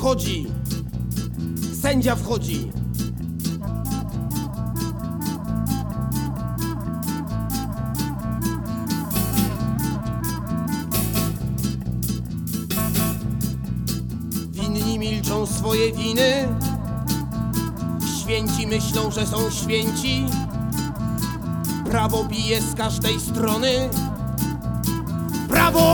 wchodzi. Sędzia wchodzi. Winni milczą swoje winy. Święci myślą, że są święci. Prawo bije z każdej strony. Prawo!